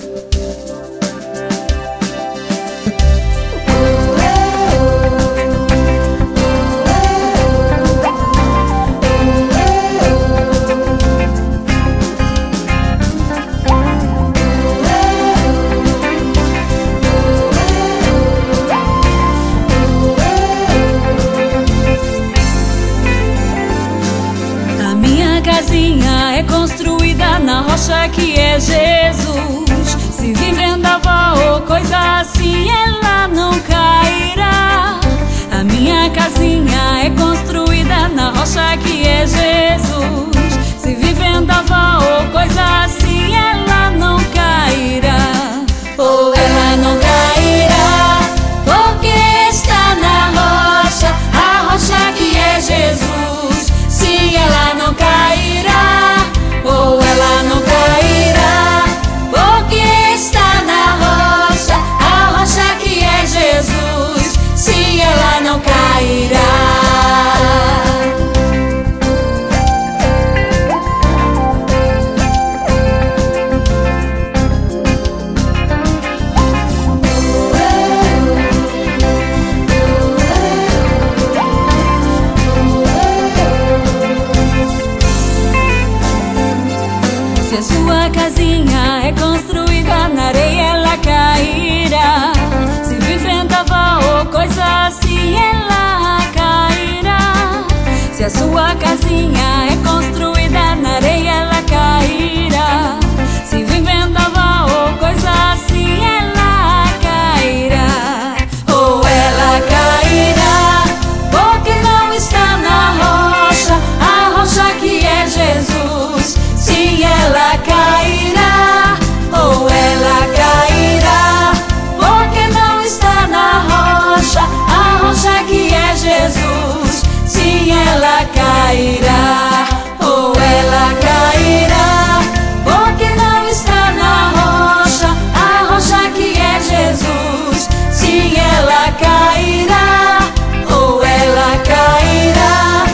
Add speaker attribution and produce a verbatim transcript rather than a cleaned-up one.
Speaker 1: Casinha é construída na rocha que é Jesus. Se vir vendaval ou coisa assim, ela não cairá. A minha casinha é construída na rocha que é Jesus. Se vir vendaval ou coisa assim, ela não cairá. Ou ela não cairá, porque está na rocha, a rocha que é Jesus. Se ela não cairá, ou ela não cairá, porque está na rocha, a rocha que é Jesus. Se ela não cairá. Se a sua casinha é construída na areia, ela cairá. Se vir vendaval ou coisa assim, ela cairá. Se a sua casinha é construída na areia,